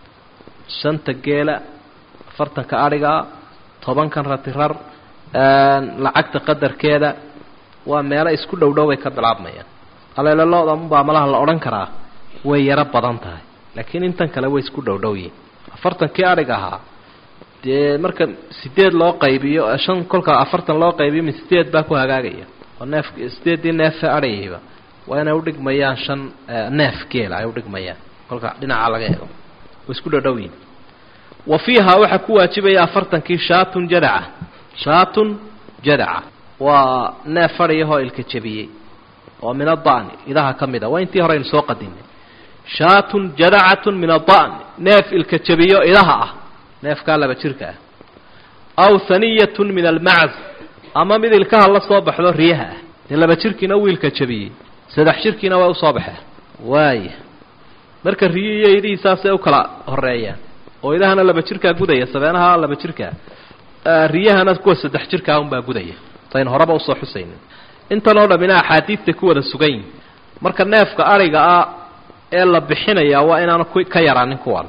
shanta geela fartanka ariga 10 kan ratirar lacagta qadarkeeda waa meel isku dhowdhow ay ka bilaabmayaan aleelooda ma malaha la oran karaa way yara badan tahay laakiin intan kale way isku dhowdhowyiin fartankii ariga ahaa de marka 8 loo qaybiyo 5 kolka 40 loo qaybiyo 8 baa ku hagaagaya oo neef 8 neef ariga waa inay u dhigmayaan 5 neef geela ay u dhigmayaan kolka dhinaca laga eego way isku dhowdhowyiin وفيها وحكوا واجبيا فرتنكي شات جدعة شات جدعة ونافريه الكتشبيه ومن الضأن إذا كمده وإنتي هرين سوق الدين شات جدعة من الضأن ناف الكتشبيه إذا ناف قال بشركة أو ثنية من المعز أما من الكهل الله صابح له ريها إلا بشركة نوي الكتشبيه سدح شركة نوي صابحه واي مركز ريها يدي ساسة وكلا هرية oo idahana laba jirka gudaya sabeenaha laba jirka riyahana ku saddex jirka un baa gudaya tayn horaba u soo xusayn inta loo dhabina xadiidta ku wada sugan marka neefka ariga ee la bixinaya waa inaan ka yaraanin kuwan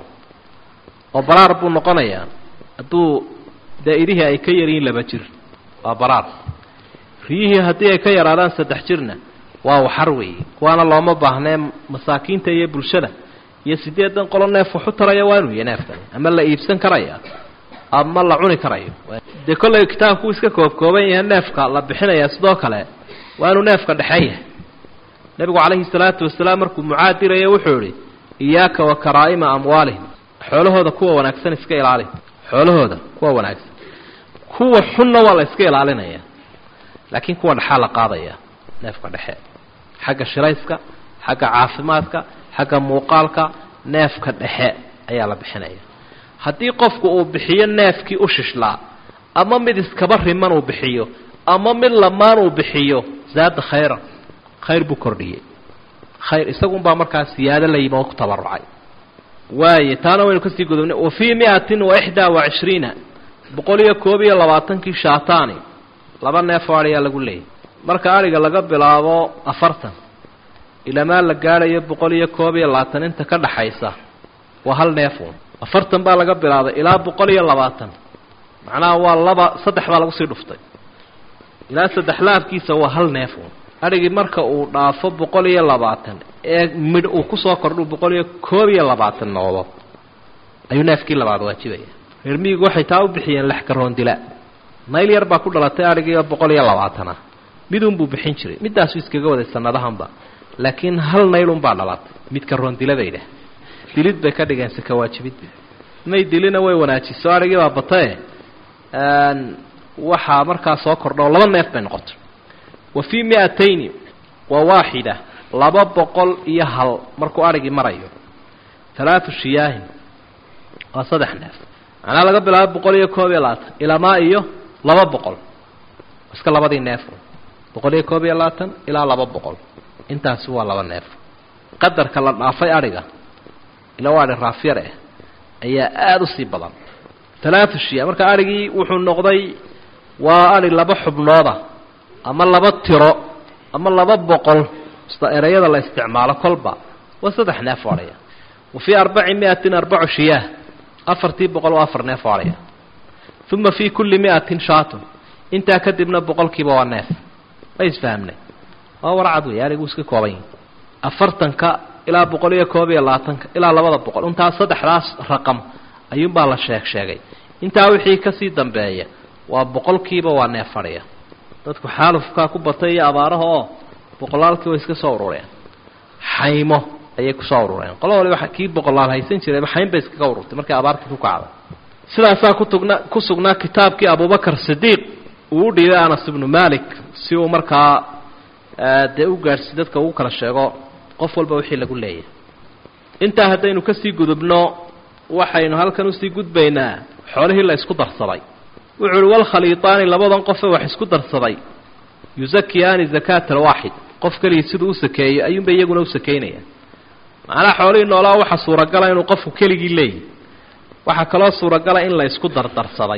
oo baraar buu noqonayaa haduu daa'irihi ay ka yariin laba jir waa baraar riyihi hadii ay ka yaraadaan saddex jirna waa waxar weey kuwana looma baahneen masaakiinta iyo bulshada iyo 8 qolo neef wuxuu taraya waa inuu neefkan ama la iibsan karaya ama la cuni karayo de kulay kitaabku iska kooban yahay neefka la bixinaya sidoo kale waa inuu neefka dhaxeeya nabigu kaleey salaatu wasalaam markuu mucaadirayo wuxuu yiri iyaaka wa karaa'ima amwaalihim xoolahooda kuwa wanaagsan iska ilaali xoolahooda kuwa wanaagsan kuwa xunna waa la iska ilaalinaya laakiin kuwa dhaxal la qaadaya neefka dhaxee xagga shirayska xagga caafimaadka xagga muuqaalka neefka dhexe ayaa la bixinaya haddii qofku uu bixiyo neefkii u shishlaa ama mid iskaba riman uu bixiyo ama mid lamaan uu bixiyo zaad khayr buu kordhiyay khayr isagu baa markaas siyaado la yimo ku tabarucay waaye taana waynu ka sii gudubnay oo fi 121 boqoliyo koob iyo 20 shaataani laba neef ayaa lagu leeyahay marka ariga laga bilaabo 40 إلى ما لقى بقولي كوبي اللاتن أنت كذا حيسة وهل نافون أفرتن بالله قبل هذا إلى بقولي اللاتن معناه والله صدح بالله قصير دفتي إلى صدح لاف كيسة وهل نافون أرجع مركا وناف بقولي اللاتن مد وقصة كرلو بقولي كوبي اللاتن نوضة أي ناف كلا بعد واتشبيه يرمي جوحي تاو بحين لحكرون دلاء نايل يربع كل لا تارجع بقولي اللاتن بدون بحينشري مدة سويس كجودة السنة ده هم laakiin hal naylun baa dhalatay mid ka roondiladayda dilid bay ka dhigeen saka waajibid may dilina way wanaajiso arigii baa batay waxa markaa soo kordho laba neef bay noqotay wa fi 200 wa waahida 200 iyo hal markuu arigii marayo 3 shiyaahin waa saddex neef ana laga bilaabo 120 ilaa ma iyo 200 iska labadii neef 120 ilaa 200 intaas waa laba neef qadarka la dhaafay ariga ila waa raafiyare ayaa aad u sii badan 3 shiya marka arigii wuxuu noqday وأري لبا حبنوضة أما لبا التراء أما لبا بقل استئريض الاستعمال كلبا وصدح ناف عليها وفي 400 شياه أفرتي بقل وأفر ناف عليها ثم في كل 100 شاة انت كدبنا بقل كيبا والناف ليس فهمنا هو رعدو ياري وسك كوبين أفرتنك إلى بقولية كوبية لاتنك إلى لبضة بقول أنت صدح راس رقم أيوم بالله الشيخ شاقي أنت وحي كسي دنباية وبقول كيبا والنافرية dadku xaalufka ku batay abaaraha boqolaalkii way iska soo urureen xaymo ayay ku soo urureen qolada waxa kii boqolaal haysan jiray xayn bay iska ururtay markii abaartii ku kacday sidaas ku sugnaa kitaabkii Abu Bakar Sidiq uu dhigay Anas ibn Malik si uu markaa de u gaarsiin dadka uu kala sheego qof walba wixii lagu leeyahay inta hadaynu ka sii gudubno waxaynu halkan u sii gudbaynaa xoolihii la isku darsaday wuxuu wal khaliitaan labadan qof wax isku darsaday yuzakiyani zakat alwaahid qof kaliya sidoo u sakeeyo ayuun bay iyaguna u sakeynaya macna xoolihii noolaa waxa suura galay inuu qofku kaligi leeyahay waxa kala suura galay in la isku dardarsaday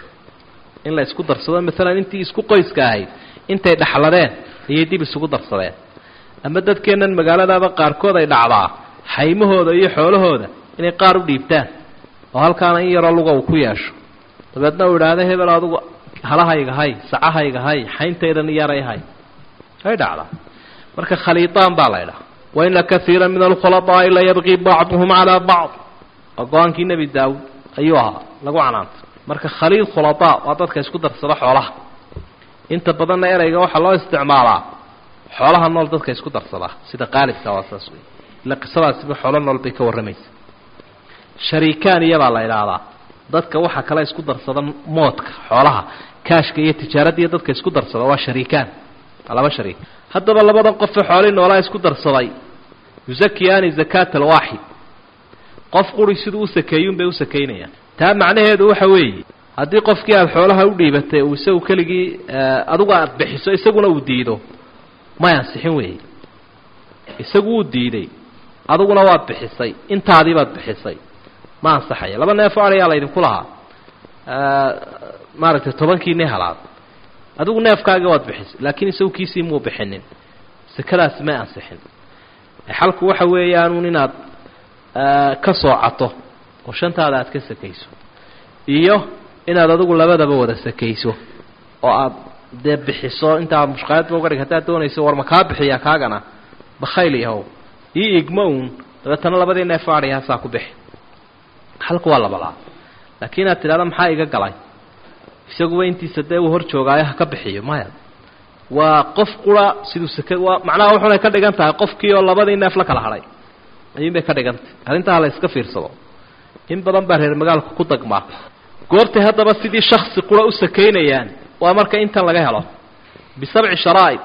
in la isku darsado mesela intii isku qoyska ahayd intay dhaxladeen ayay dib isugu darsadeen ama dadkeenan magaalada qaarkood ay dhacdaa haymahooda iyo xoolahooda inay qaar u dhiibtaan oo halkaan in yar lugu ku yeesho dabadna uu yiraahdo hebel adigu halahayga hay sacahayga hay xayntaydan yaray hay hay dhacda marka khaliitaan baa leeyahay wa inna kathiran min al-khulataa la yabghi ba'dhum ala ba'd aqoonki nabi daawud ayuha lagu canaanta marka khaliil khulataa waa dadka isku darsada xoolaha inta badan erayga waxa loo isticmaalaa xoolaha nool dadka isku darsada sida qaalibka wasaas weey la qisadaas bi xoolaha nool bay ka waramaysa shariikaan iyaba la ilaalaa dadka waxa kala isku darsada moodka xoolaha kaashka iyo tijaarada iyo dadka isku darsada waa shariikaan laba shariik hadaba labadan qof xoolaha noolaa isku darsaday yuzakiyani zakat alwaahid qof quri sidoo u sakeeyun bay u sakeynayaan taa macnaheedu waxa weey hadii qofkii aad xoolaha u dhiibatay uu isagu kaligi adigu aad bixiso isaguna uu diido ma yansixin weey isagu uu diiday adiguna waad bixisay intaadii baad bixisay ma ansaxaya laba neef ayaa la idin kulaha maaragtay 10kii neehalaad adigu neefkaaga waad bixisay laakiin isagu kiisii muu bixinin sakadaas ma ansixin xalku waxa weeyaan inaad ka soocato oo shantaada aad ka sakayso iyo inaad adigu labadaba wada sakayso oo aad de bixiso inta mushqaad uga dhigata doonayso war ma ka bixiya kaagana bakhayl yahow igmoon dadana labadii neef aariya saa ku bixi halku waa labada laakiin aad tiraahdo maxaa iga galay isagu intiisa de uu hor joogay ka bixiyo maya waa qof qura sidoo sakay waa macnaha wuxuu ka dhigan tahay qofkii oo labadii neef la kala haray ayuu bay ka dhigantay arinta la iska fiirsado in badan baa reer magaalku ku dagma goortay hadaba sidii shakhsi qura u sakeynayaan waa marka intan laga helo bisabci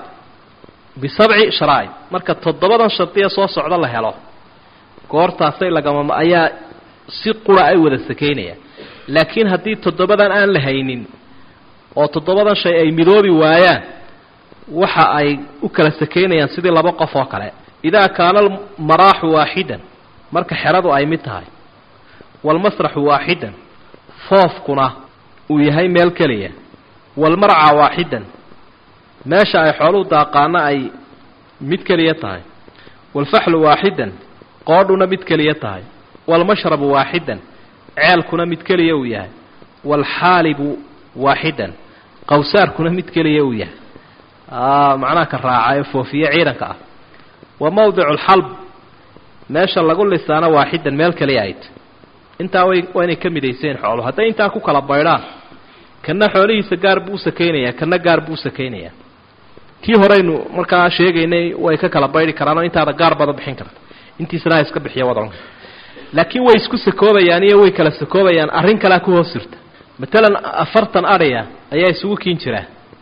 sharaa'id marka toddobadan shartiya soo socda la helo goortaasay lagama ayaa si qura ay wada sakeynayaan laakiin hadii toddobadan aan la haynin oo toddobadan shay ay midoobi waayaan waxa ay u kala sakeynayaan sidii laba qof oo kale إذا كان المراح واحدا مرك حرده أي متهاي والمسرح واحدا فوفكنا ويهاي ميل كلية والمرعى واحدا ما شاء حلو داقانا أي متكليتهاي والفحل واحدا قادنا متكليتهاي والمشرب واحدا عيالكنا متكلية وياهاي والحالب واحدا قوسار كنا متكلية وياهاي معناه كالراعي فوفية عيرك وموضع الحلب ماشى الله قول لسانا واحدا مالك ليايت انت وين كميديسين حوله هدا انت ku kala baydhaan kana xoolihiisa gaar buu sakeynaya kana gaar buu sakeynaya kii horeynu marka sheegaynay way ka kala baydi karaan inta gaar bada bixin karto intii sida iska bixiya wadan laakiin way isku sakoobayaan iyo way kala sakoobayaan arrin kala ku hoosirta midalan 40 ariya ayaa isugu kiin jira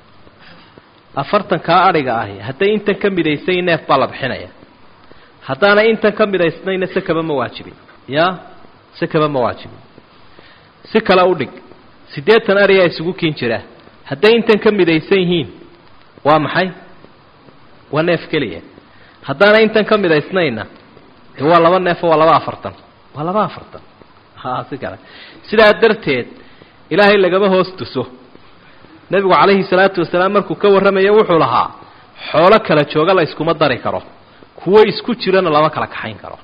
40 ka ariga ah haday inta kamidaysan neef baa la bixinaya hadana inta kamidaysnayna sakaba ma waajibin ya sakaba ma waajibin si kala u dhig 8 ariya isugu kiin jira haday inta kamidaysan yihiin waa maxay waa neef kaliya hadana inta kamidaysnayna waa laba neef waa laba 40 waa laba 40 ha si kala sida darteed ilaahay lagaba hoos tuso nebigu calayhi salaatu wasalaam markuu ka warramaya wuxuu lahaa xoolo kala jooga la iskuma dari karo kuwo isku jirana lama kala kaxayn karo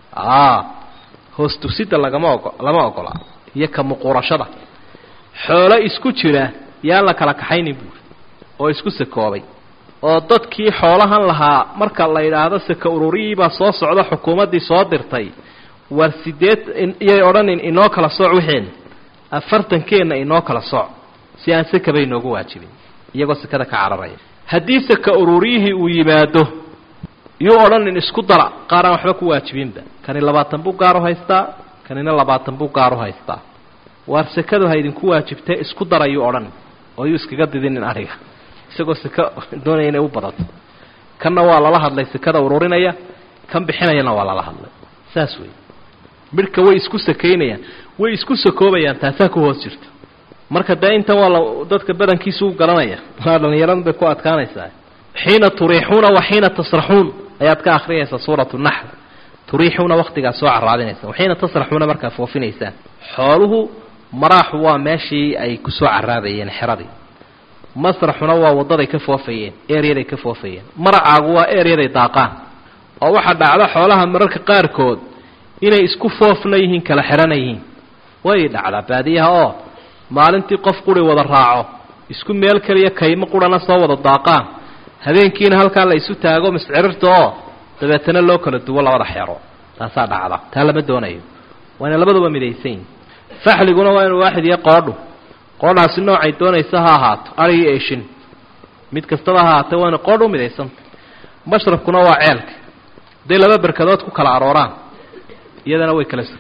hoos tusida lama ogola iyo ka muquurashada xoolo isku jira yaan la kala kaxaynin buuri oo isku sakoobay oo dadkii xoolahan lahaa marka la yidhaahdo saka ururiyii baa soo socda xukuumaddii soo dirtay war iyay odhanin inoo kala sooc wixeen 40keenna inoo kala sooc si aan sakaba inoogu waajibin iyagoo sakada ka cararaya haddii saka ururiyihii uu yimaado yuu odhanin isku dara qaar aan waxba ku waajibinba kani 20 buu gaar u haystaa kanina 20 buu gaar u haystaa waar sakadu ha idinku waajibtay isku dara yuu odhan oo yuu iskaga didinin ariga isagoo saka doonaya inay u badato kanna waa lala hadlay sakada ururinaya kan bixinayana waa lala hadlay saas wey midhka way isku sakaynayaan way isku sakoobayaan taasaa ku hoos jirta marka dee intan waa dadka badankiisu u garanaya dhalinyaradu bay ku adkaanaysaa xiina turiixuuna wa xiina tasraxuun ayaad ka akhriyaysaa suuratu naxl turiixuuna waqtigaa soo caraadinaysa waxiina tasraxuuna markaa foofinaysaan xooluhu maraaxu waa meeshii ay ku soo caraabayeen xeradii masraxuna waa wadaday ka foofayeen eeryaday ka foofayeen maracaagu waa eeryaday daaqaan oo waxaa dhacda xoolaha mararka qaarkood inay isku foofna yihiin kala xidhana yihiin way dhacdaa baadiyaha oo maalintii qof quri wada raaco isku meel kaliya kaymo qurana soo wada daaqaan habeenkiina halkaa la isu taago miscirirta oo dabeetana loo kala duwo labada xero taasaa dhacda taa lama doonayo waa inay labaduba midaysan yihiin faxliguna waa inuu waaxid iyo qoodhaasi noocay doonaysa ha ahaato arigii eeshin mid kastaba ha ahaatee waa ina qoodh u midaysanta mashrabkuna waa ceelka hadday laba barkadood ku kala arooraan iyadana way kala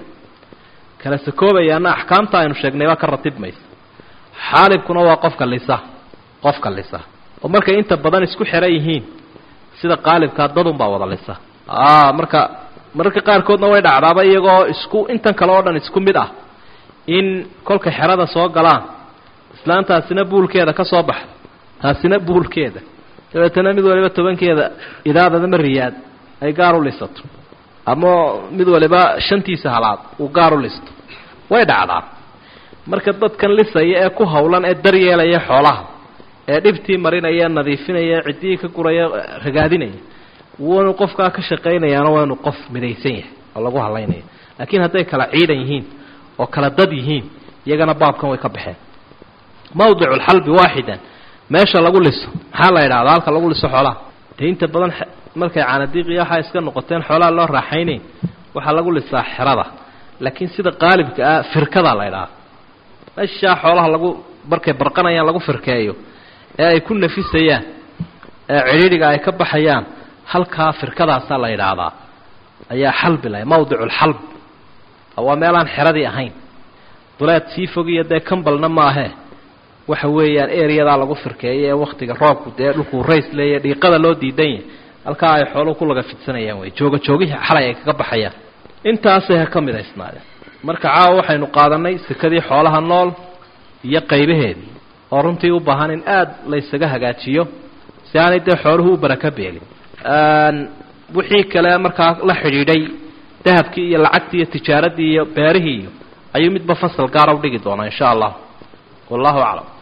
sakoobayaanna axkaamta aynu sheegnay baa ka ratib maysa xaalibkuna waa qofka lisa oo markay inta badan isku xeran yihiin sida qaalibkaa dadunbaa wada lisa mararka qaarkoodna way dhacdaaba iyagoo intan kale oo dhan isku mid ah in kolka xerada soo galaan islaantaasina buulkeeda ka soo baxdo taasina buulkeeda dabeetana mid waliba 10keeda idaadadama riyaad ay gaar u lisato ama mid waliba 5tiisa halaad uu gaar u listo way dhacdaa marka dadkan lisaya ee ku hawlan ee daryeelaya xoolaha ee dhibtii marinaya nadiifinaya cidii ka guraya ragaadinaya wuu qofka ka shaqeynayana waa inuu qof midaysan yahay oo lagu halaynaya laakiin hadday kala ciidan yihiin oo kala dad yihiin iyagana baabkan way ka baxeen mawduucul halbi waahidan meesha lagu liso maxaa la yiraahdaa halka lagu liso xoolaha inta badan markay caanadiiqiya waxa iska noqoteen xoolaha loo raaxaynay waxa lagu lisaa xirada laakiin sida qaalibka ah firkada la yiraahdo meesha xoolaha lagu markay barqanayaan lagu firkeeyo ee ay ku nafisayaan ee ciriiriga ay ka baxayaan halka firkadaas la yiraahdaa ayaa halbi leh mawduucul halb waa meelaan xiradii ahayn duleed sii fogiyo dee kambalna maahe waxa weeyaan eeriyada lagu firkeeyay ee waqtiga roobku dee dhulku rays leeyahay dhiiqada loo diidan yahay halka ay xooluhu ku laga fidsanayaan way joogihii xalay ay kaga baxayaan intaas ay ka mid isnaadeen marka caawa waxaynu qaadanay sakadii xoolaha nool iyo qaybaheedii oo runtii u baahan in aad la isaga hagaajiyo si aanay dee xooluhu u baraka beelin wixii kale markaa la xidhiidhay dahabkii iyo lacagtii iyo tijaaradii iyo beerihii ayuu midba fasal gaar ah u dhigi doonaa insha Allah wallahu a'lam